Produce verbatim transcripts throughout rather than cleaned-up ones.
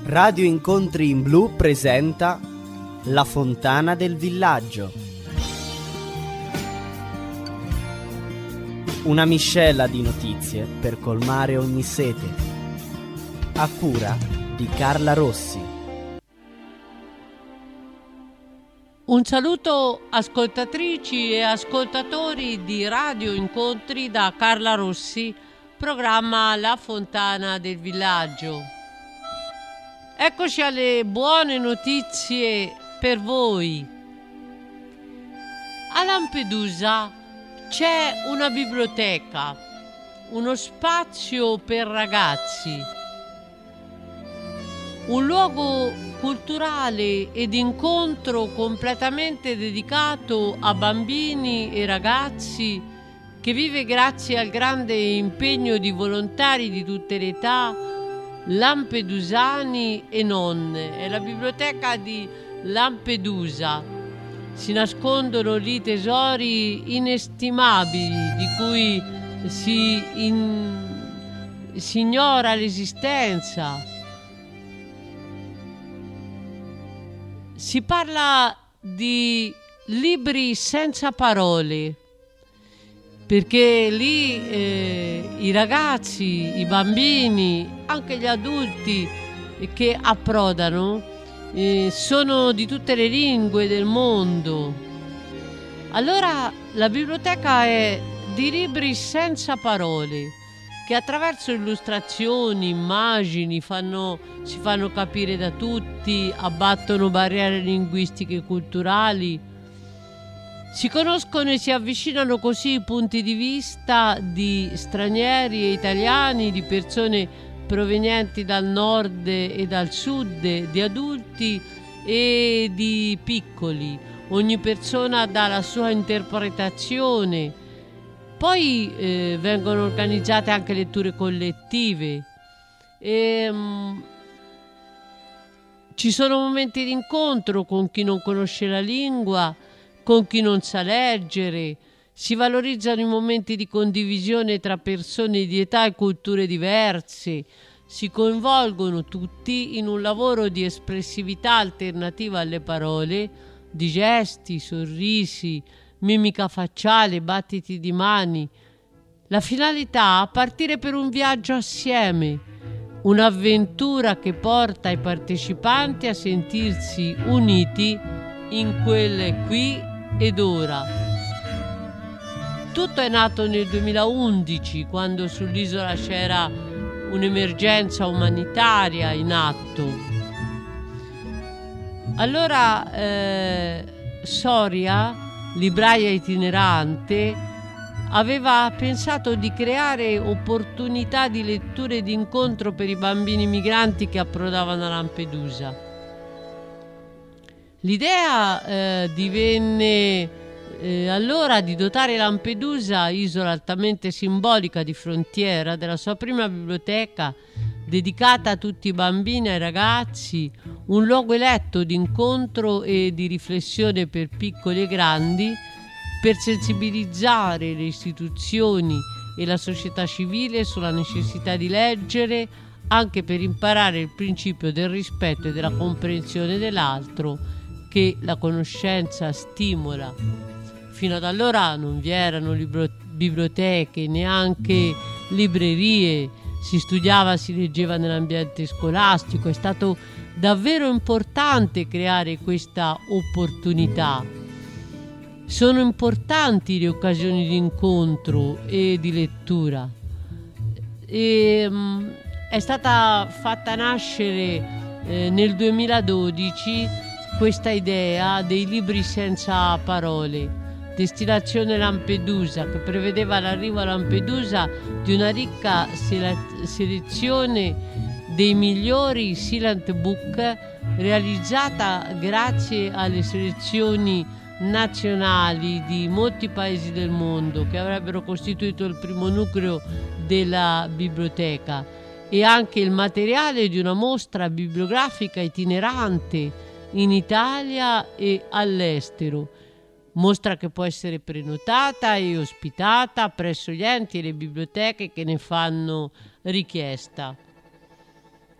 Radio Incontri in Blu presenta La Fontana del Villaggio. Una miscela di notizie per colmare ogni sete. A cura di Carla Rossi. Un saluto ascoltatrici e ascoltatori di Radio Incontri da Carla Rossi, programma La Fontana del Villaggio. Eccoci alle buone notizie per voi. A Lampedusa c'è una biblioteca, uno spazio per ragazzi, un luogo culturale ed incontro completamente dedicato a bambini e ragazzi che vive grazie al grande impegno di volontari di tutte le età, lampedusani e non. È la biblioteca di Lampedusa. Si nascondono lì tesori inestimabili di cui si, in, si ignora l'esistenza. Si parla di libri senza parole, perché lì eh, i ragazzi, i bambini, anche gli adulti che approdano eh, sono di tutte le lingue del mondo. Allora la biblioteca è di libri senza parole, che attraverso illustrazioni, immagini fanno, si fanno capire da tutti, abbattono barriere linguistiche e culturali. Si conoscono e si avvicinano così i punti di vista di stranieri e italiani, di persone provenienti dal nord e dal sud, di adulti e di piccoli. Ogni persona dà la sua interpretazione. Poi eh, vengono organizzate anche letture collettive. E, um, ci sono momenti di incontro con chi non conosce la lingua, con chi non sa leggere. Si valorizzano i momenti di condivisione tra persone di età e culture diverse. Si coinvolgono tutti in un lavoro di espressività alternativa alle parole, di gesti, sorrisi, mimica facciale, battiti di mani. La finalità è partire per un viaggio assieme, un'avventura che porta i partecipanti a sentirsi uniti in quel qui ed ora. Tutto è nato nel duemilaundici, quando sull'isola c'era un'emergenza umanitaria in atto. Allora eh, Soria, libraia itinerante, aveva pensato di creare opportunità di lettura e di incontro per i bambini migranti che approdavano a Lampedusa. L'idea eh, divenne eh, allora di dotare Lampedusa, isola altamente simbolica di frontiera, della sua prima biblioteca dedicata a tutti i bambini e ai ragazzi, un luogo eletto di incontro e di riflessione per piccoli e grandi, per sensibilizzare le istituzioni e la società civile sulla necessità di leggere, anche per imparare il principio del rispetto e della comprensione dell'altro, che la conoscenza stimola. Fino ad allora non vi erano libro- biblioteche, neanche librerie, si studiava, si leggeva nell'ambiente scolastico. È stato davvero importante creare questa opportunità. Sono importanti le occasioni di incontro e di lettura. E, um, è stata fatta nascere eh, nel duemiladodici questa idea dei libri senza parole, destinazione Lampedusa, che prevedeva l'arrivo a Lampedusa di una ricca sele- selezione dei migliori silent book, realizzata grazie alle selezioni nazionali di molti paesi del mondo, che avrebbero costituito il primo nucleo della biblioteca, e anche il materiale di una mostra bibliografica itinerante in Italia e all'estero, mostra che può essere prenotata e ospitata presso gli enti e le biblioteche che ne fanno richiesta.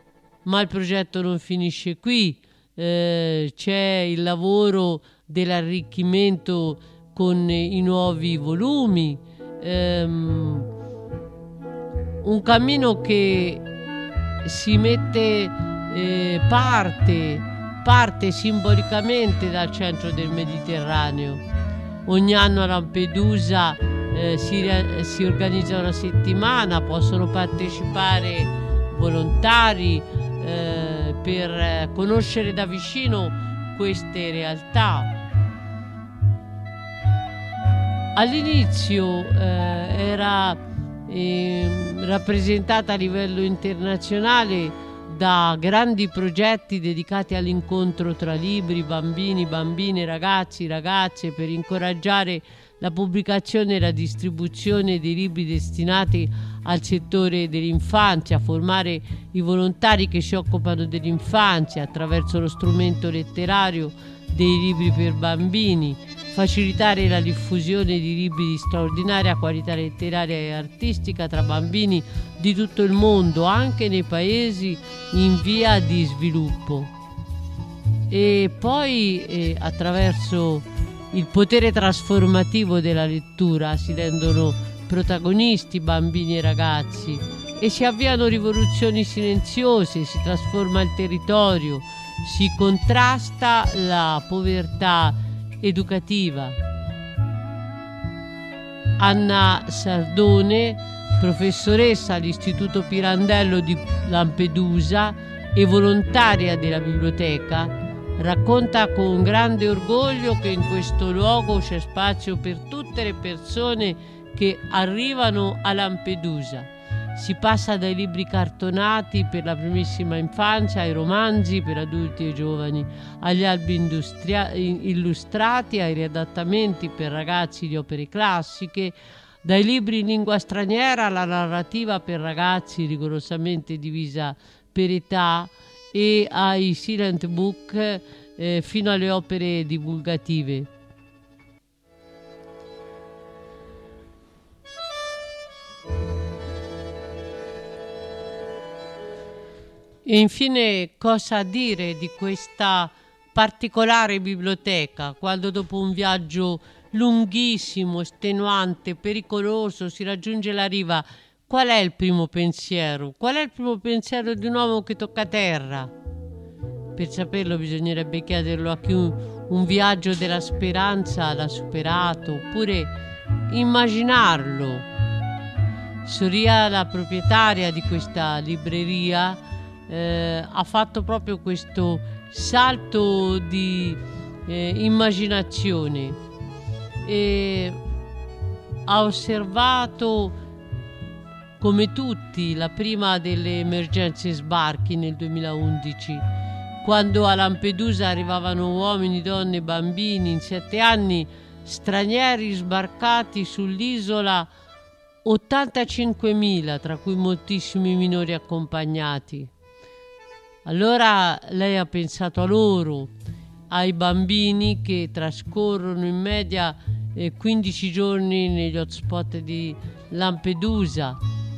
Ma il progetto non finisce qui, eh, c'è il lavoro dell'arricchimento con i nuovi volumi, ehm, un cammino che si mette eh, parte, parte simbolicamente dal centro del Mediterraneo. Ogni anno a Lampedusa eh, si, si organizza una settimana, possono partecipare volontari eh, per conoscere da vicino queste realtà. All'inizio eh, era eh, rappresentata a livello internazionale da grandi progetti dedicati all'incontro tra libri, bambini, bambine, ragazzi, ragazze, per incoraggiare la pubblicazione e la distribuzione dei libri destinati al settore dell'infanzia, formare i volontari che si occupano dell'infanzia attraverso lo strumento letterario dei libri per bambini, facilitare la diffusione di libri di straordinaria qualità letteraria e artistica tra bambini di tutto il mondo, anche nei paesi in via di sviluppo. E poi eh, attraverso il potere trasformativo della lettura si rendono protagonisti bambini e ragazzi e si avviano rivoluzioni silenziose, si trasforma il territorio, si contrasta la povertà educativa. Anna Sardone, professoressa all'Istituto Pirandello di Lampedusa e volontaria della biblioteca, racconta con grande orgoglio che in questo luogo c'è spazio per tutte le persone che arrivano a Lampedusa. Si passa dai libri cartonati per la primissima infanzia ai romanzi per adulti e giovani, agli albi industria- illustrati, ai riadattamenti per ragazzi di opere classiche, dai libri in lingua straniera alla narrativa per ragazzi rigorosamente divisa per età e ai silent book eh, fino alle opere divulgative. E infine, cosa dire di questa particolare biblioteca quando dopo un viaggio lunghissimo, estenuante, pericoloso si raggiunge la riva? Qual è il primo pensiero? Qual è il primo pensiero di un uomo che tocca terra? Per saperlo bisognerebbe chiederlo a chi un, un viaggio della speranza l'ha superato, oppure immaginarlo. Soria, la proprietaria di questa libreria, eh, ha fatto proprio questo salto di eh, immaginazione e ha osservato, come tutti, la prima delle emergenze sbarchi nel duemilaundici, quando a Lampedusa arrivavano uomini, donne, bambini in sette anni, stranieri sbarcati sull'isola, ottantacinquemila, tra cui moltissimi minori accompagnati. Allora lei ha pensato a loro, ai bambini che trascorrono in media eh, quindici giorni negli hotspot di Lampedusa,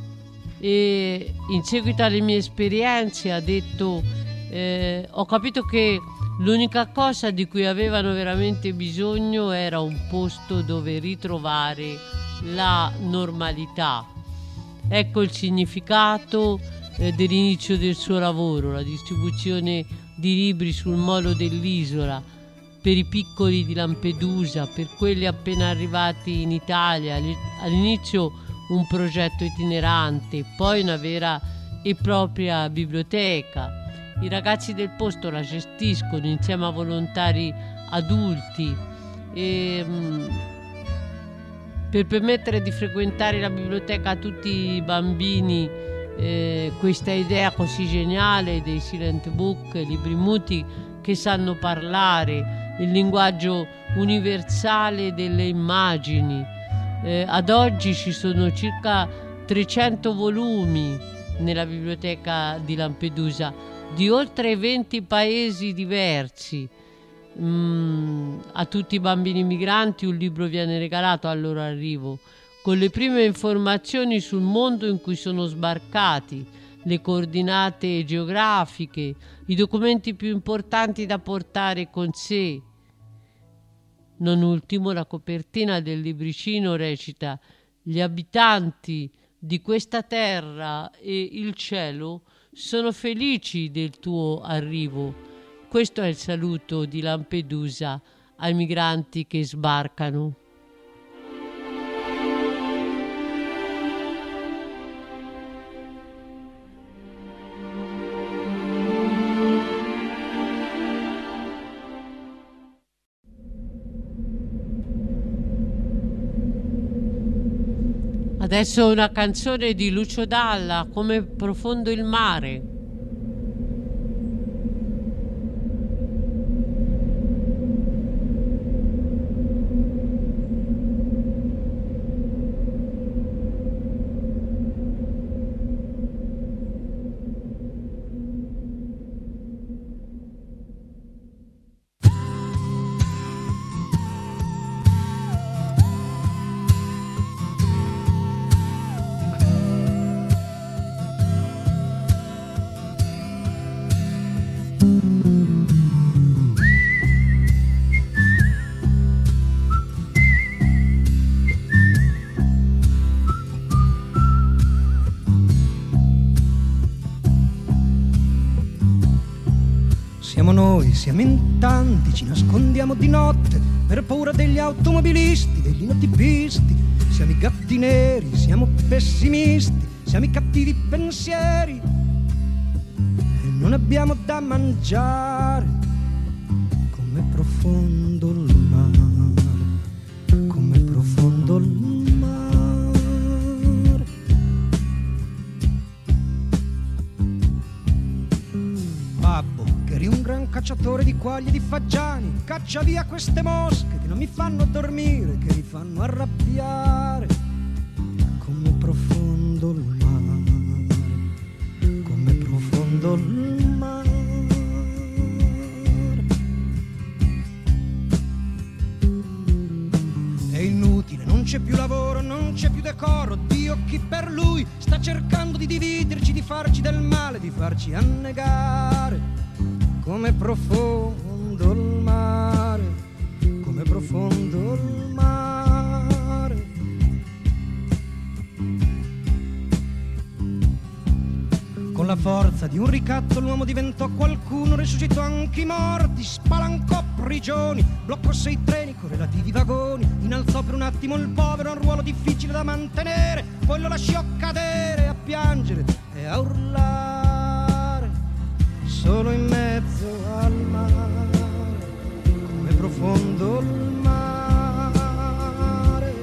e in seguito alle mie esperienze ha detto eh, ho capito che l'unica cosa di cui avevano veramente bisogno era un posto dove ritrovare la normalità. Ecco il significato eh, dell'inizio del suo lavoro, la distribuzione di libri sul molo dell'isola per i piccoli di Lampedusa, per quelli appena arrivati in Italia. All'inizio un progetto itinerante, poi una vera e propria biblioteca. I ragazzi del posto la gestiscono insieme a volontari adulti e, mh, per permettere di frequentare la biblioteca a tutti i bambini. Eh, questa idea così geniale dei silent book, libri muti che sanno parlare, il linguaggio universale delle immagini. Eh, ad oggi ci sono circa trecento volumi nella biblioteca di Lampedusa di oltre venti paesi diversi. Mm, a tutti i bambini migranti un libro viene regalato al loro arrivo, con le prime informazioni sul mondo in cui sono sbarcati, le coordinate geografiche, i documenti più importanti da portare con sé. Non ultimo, la copertina del libricino recita: gli abitanti di questa terra e il cielo sono felici del tuo arrivo. Questo è il saluto di Lampedusa ai migranti che sbarcano. Adesso una canzone di Lucio Dalla, Come profondo il mare. Siamo noi, siamo in tanti, ci nascondiamo di notte per paura degli automobilisti, degli notipisti. Siamo i gatti neri, siamo pessimisti, siamo i cattivi pensieri e non abbiamo da mangiare. Com'è profondo il mare, com'è profondo il mare. Babbo, che eri un gran cacciatore di quaglie e di fagiani, caccia via queste mosche che non mi fanno dormire, che mi fanno arrabbiare. Com'è profondo il mare, com'è profondo il mare. È inutile, non c'è più lavoro, non c'è più decoro. Dio, chi per lui sta cercando di dividerci, di farci del male, di farci annegare. Com'è profondo il mare, com'è profondo il mare. Con la forza di un ricatto l'uomo diventò qualcuno, resuscitò anche i morti, spalancò prigioni, bloccò sei treni con relativi vagoni, innalzò per un attimo il povero a un ruolo difficile da mantenere, poi lo lasciò cadere a piangere e a urlare, solo in mezzo al mare. Com'è profondo il mare.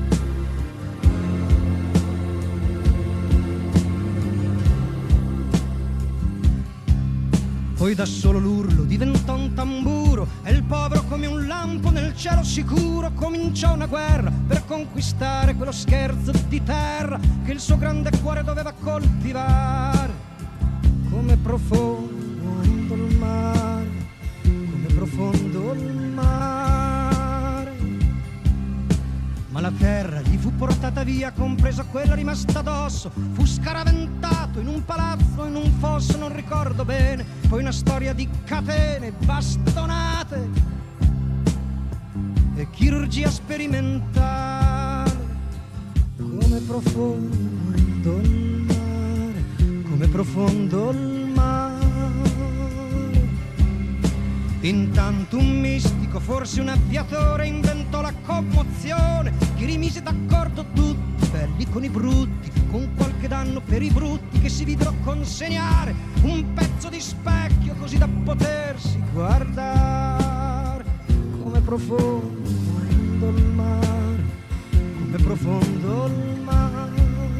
Poi da solo l'urlo diventò un tamburo e il povero come un lampo nel cielo sicuro cominciò una guerra per conquistare quello scherzo di terra che il suo grande cuore doveva coltivare. Com'è profondo il mare, com'è profondo il mare. Ma la terra gli fu portata via, compresa quella rimasta addosso. Fu scaraventato in un palazzo, in un fosso, non ricordo bene. Poi una storia di catene, bastonate e chirurgia sperimentale. Com'è profondo il mare, com'è profondo il mare. Intanto un mistico, forse un aviatore, inventò la commozione che rimise d'accordo tutti, belli con i brutti, con qualche danno per i brutti che si videro consegnare un pezzo di specchio così da potersi guardare. Com'è profondo il mare, com'è profondo il mare.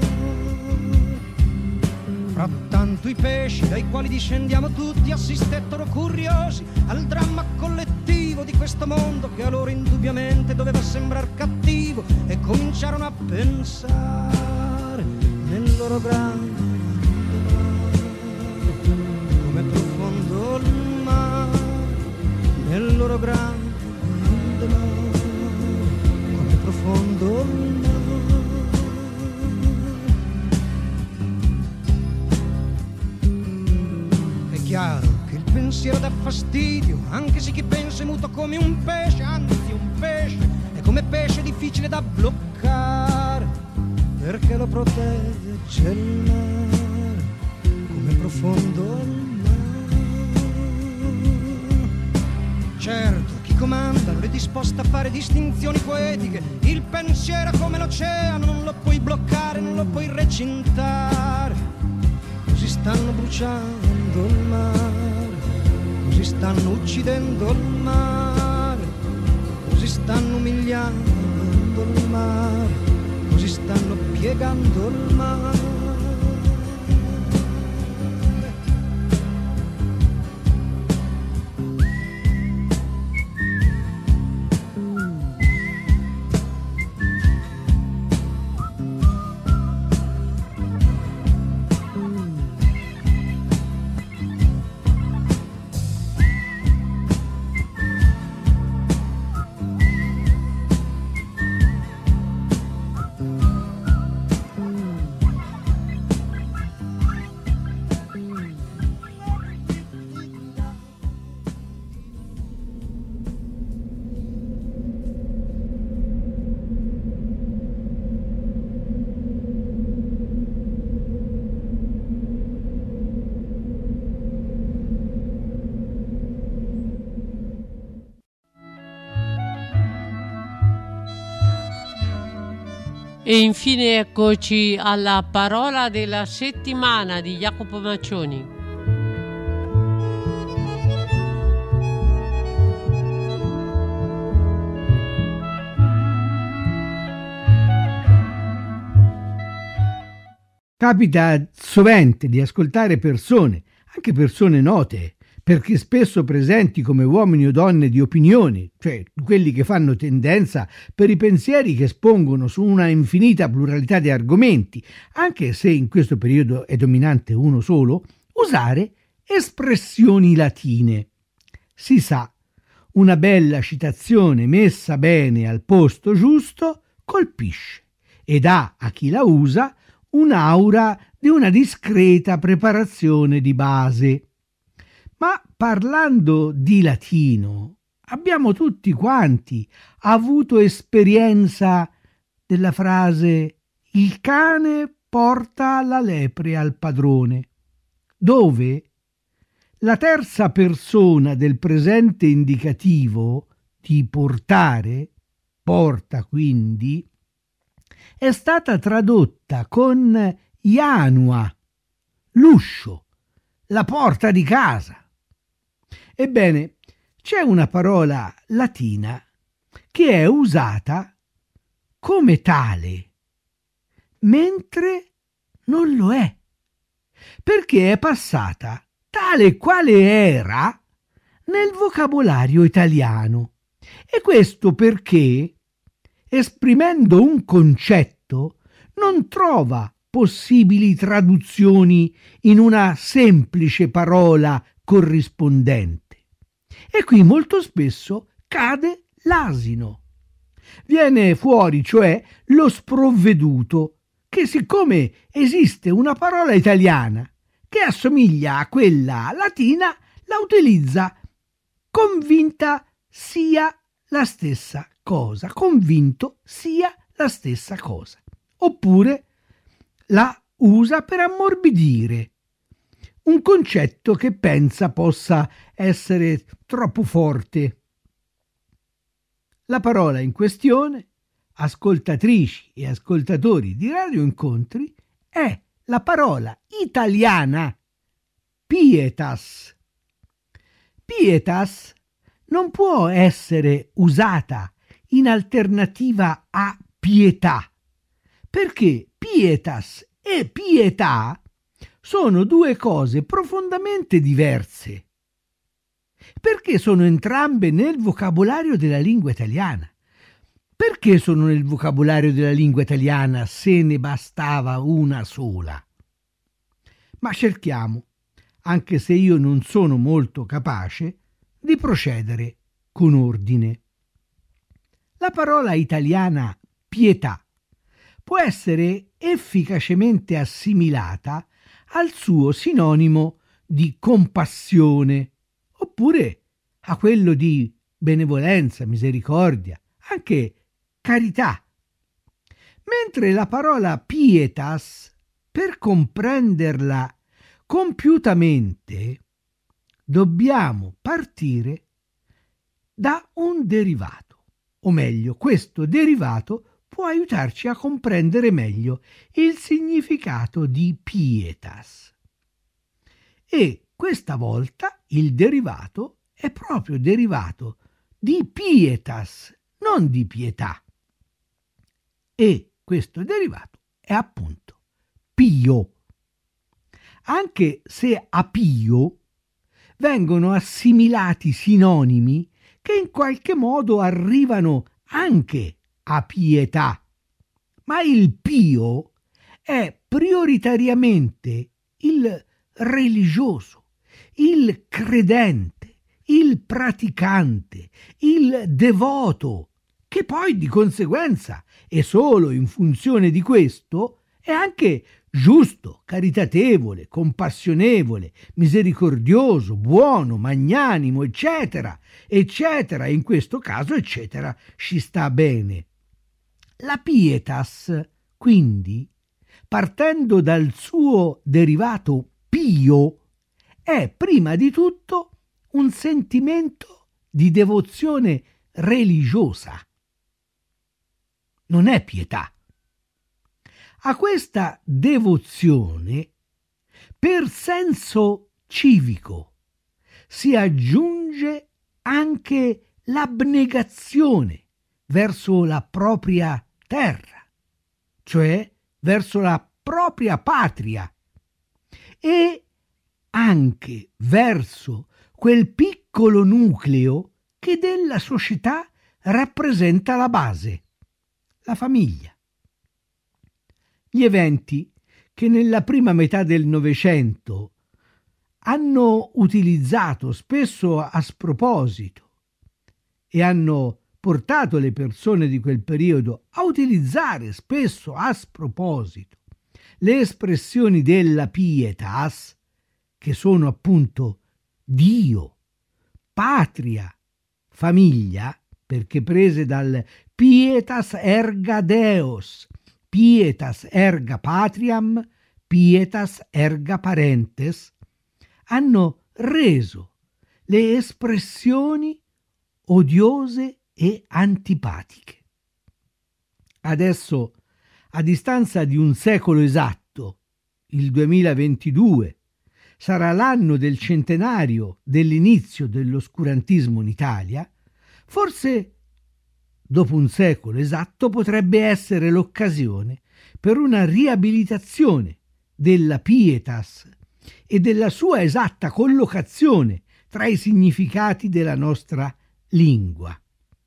Frattanto i pesci dai quali discendiamo tutti assistettero curiosi al dramma collettivo di questo mondo che a loro indubbiamente doveva sembrar cattivo e cominciarono a pensare nel loro grande mare. Com'è profondo il mare, nel loro grande mare. Com'è profondo il mare. pensiero dà fastidio, anche se chi pensa è muto come un pesce, anzi un pesce è come pesce difficile da bloccare, perché lo protegge il mare, come profondo il mare. Certo, chi comanda non è disposto a fare distinzioni poetiche, il pensiero è come l'oceano, non lo puoi bloccare, non lo puoi recintare. Così stanno bruciando il mare, così stanno uccidendo il mare, così stanno umiliando il mare, così stanno piegando il mare. E infine eccoci alla parola della settimana di Jacopo Maccioni. Capita sovente di ascoltare persone, anche persone note, perché spesso presenti come uomini o donne di opinioni, cioè quelli che fanno tendenza per i pensieri che espongono su una infinita pluralità di argomenti, anche se in questo periodo è dominante uno solo, usare espressioni latine. Si sa, una bella citazione messa bene al posto giusto colpisce e dà a chi la usa un'aura di una discreta preparazione di base. Ma parlando di latino, abbiamo tutti quanti avuto esperienza della frase «il cane porta la lepre al padrone», dove la terza persona del presente indicativo di portare, porta quindi, è stata tradotta con ianua, l'uscio, la porta di casa. Ebbene, c'è una parola latina che è usata come tale, mentre non lo è, perché è passata tale quale era nel vocabolario italiano. E questo perché, esprimendo un concetto, non trova possibili traduzioni in una semplice parola corrispondente. E qui molto spesso cade l'asino. Viene fuori, cioè, lo sprovveduto, che siccome esiste una parola italiana che assomiglia a quella latina, la utilizza convinta sia la stessa cosa, convinto sia la stessa cosa. Oppure la usa per ammorbidire un concetto che pensa possa essere troppo forte. La parola in questione, ascoltatrici e ascoltatori di Radio Incontri, è la parola italiana pietas. Pietas non può essere usata in alternativa a pietà, perché pietas e pietà sono due cose profondamente diverse, perché sono entrambe nel vocabolario della lingua italiana. Perché sono nel vocabolario della lingua italiana se ne bastava una sola? Ma cerchiamo, anche se io non sono molto capace, di procedere con ordine. La parola italiana pietà può essere efficacemente assimilata al suo sinonimo di compassione, oppure a quello di benevolenza, misericordia, anche carità. Mentre la parola pietas, per comprenderla compiutamente, dobbiamo partire da un derivato, o meglio, questo derivato può aiutarci a comprendere meglio il significato di pietas. E questa volta il derivato è proprio derivato di pietas, non di pietà. E questo derivato è appunto pio. Anche se a pio vengono assimilati sinonimi che in qualche modo arrivano anche a pietà, ma il pio è prioritariamente il religioso, il credente, il praticante, il devoto, che poi di conseguenza e solo in funzione di questo è anche giusto, caritatevole, compassionevole, misericordioso, buono, magnanimo, eccetera, eccetera, e in questo caso eccetera ci sta bene. La pietas, quindi, partendo dal suo derivato pio, è prima di tutto un sentimento di devozione religiosa. Non è pietà. A questa devozione, per senso civico, si aggiunge anche l'abnegazione verso la propria terra, cioè verso la propria patria, e anche verso quel piccolo nucleo che della società rappresenta la base, la famiglia. Gli eventi che nella prima metà del Novecento hanno utilizzato spesso a sproposito e hanno portato le persone di quel periodo a utilizzare spesso a sproposito le espressioni della pietas, che sono appunto Dio, patria, famiglia, perché prese dal pietas erga Deus, pietas erga patriam, pietas erga parentes, hanno reso le espressioni odiose e antipatiche. Adesso, a distanza di un secolo esatto, il duemilaventidue, sarà l'anno del centenario dell'inizio dell'oscurantismo in Italia, forse dopo un secolo esatto potrebbe essere l'occasione per una riabilitazione della pietas e della sua esatta collocazione tra i significati della nostra lingua.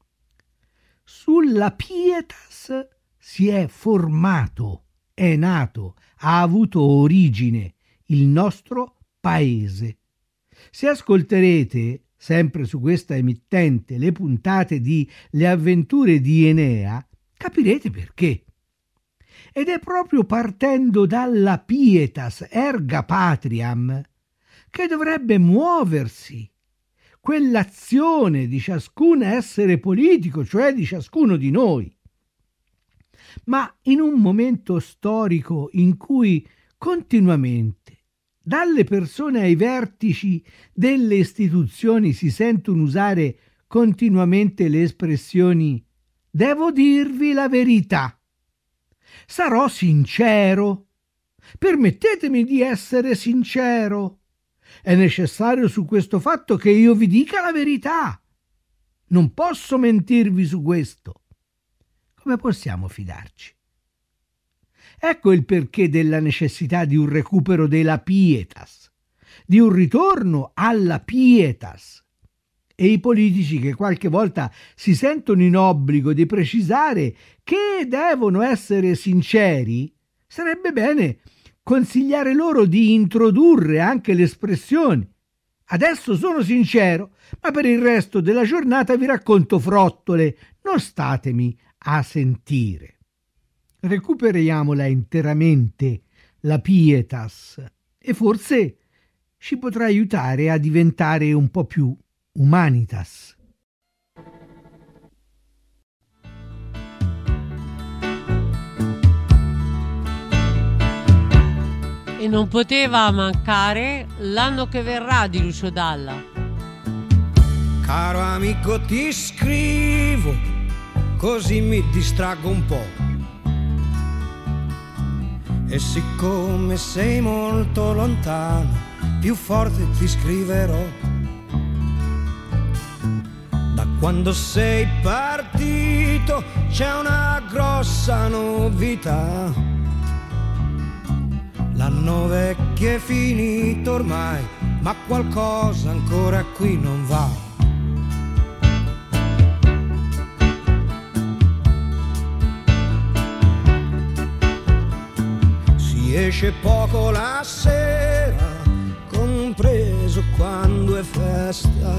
Sulla pietas si è formato, è nato, ha avuto origine il nostro paese. Se ascolterete sempre su questa emittente le puntate di Le avventure di Enea, capirete perché. Ed è proprio partendo dalla pietas erga patriam che dovrebbe muoversi quell'azione di ciascun essere politico, cioè di ciascuno di noi. Ma in un momento storico in cui continuamente dalle persone ai vertici delle istituzioni si sentono usare continuamente le espressioni «devo dirvi la verità», «sarò sincero», «permettetemi di essere sincero», «è necessario su questo fatto che io vi dica la verità», «non posso mentirvi su questo». Come possiamo fidarci? Ecco il perché della necessità di un recupero della pietas, di un ritorno alla pietas. E i politici che qualche volta si sentono in obbligo di precisare che devono essere sinceri, sarebbe bene consigliare loro di introdurre anche l'espressione «adesso sono sincero, ma per il resto della giornata vi racconto frottole, non statemi a sentire». Recuperiamola interamente la pietas e forse ci potrà aiutare a diventare un po' più humanitas. E non poteva mancare L'anno che verrà di Lucio Dalla. Caro amico, ti scrivo, così mi distraggo un po'. E siccome sei molto lontano, più forte ti scriverò. Da quando sei partito c'è una grossa novità. L'anno vecchio è finito ormai, ma qualcosa ancora qui non va. Si esce poco la sera, compreso quando è festa,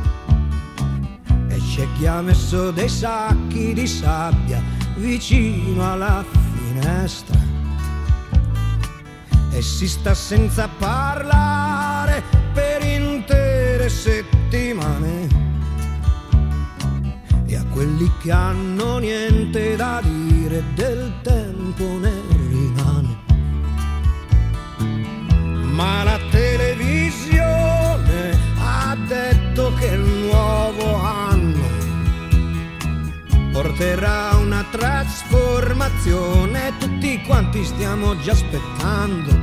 e c'è chi ha messo dei sacchi di sabbia vicino alla finestra. E si sta senza parlare per intere settimane. E a quelli che hanno niente da dire del tempo ne rimane. Ma la televisione ha detto che il nuovo anno porterà una trasformazione, tutti quanti stiamo già aspettando.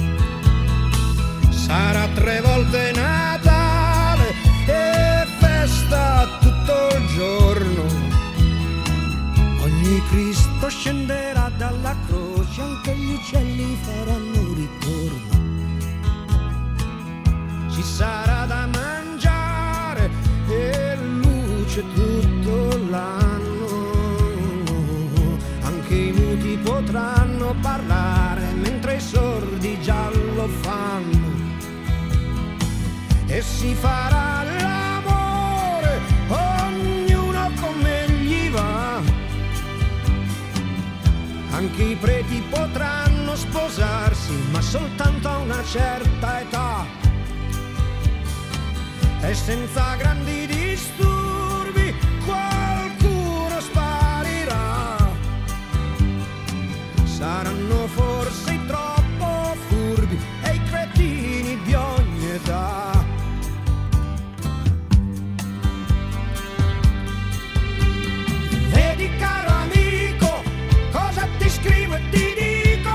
Sarà tre volte Natale e festa tutto il giorno. Ogni Cristo scenderà dalla croce, anche gli uccelli faranno ritorno. Ci sarà da mangiare e luce tutto l'anno. Anche i muti potranno parlare mentre i sordi già lo fanno. E si farà l'amore, ognuno come gli va. Anche i preti potranno sposarsi, ma soltanto a una certa età. E senza grandi disturbi qualcuno sparirà. Saranno forse i troppo furbi e i cretini di ogni età. Vedi caro amico, cosa ti scrivo e ti dico,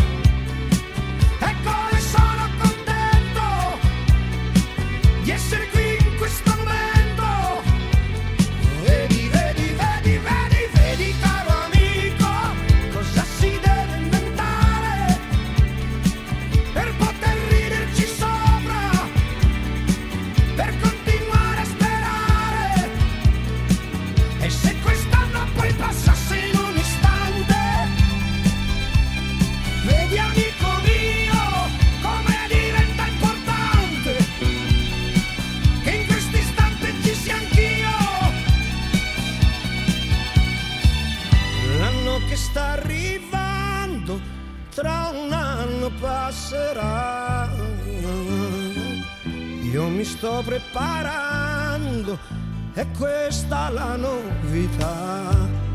e come sono contento di essere qui in questo momento. Vedi, vedi, vedi, vedi, vedi caro amico, cosa si deve inventare per poter riderci sopra, per continuare a sperare. E se quest'anno poi passasse in un istante, vedi amico mio come diventa importante che in questo istante ci sia anch'io. L'anno che sta arrivando tra un anno passerà. Io mi sto preparando, è questa la novità.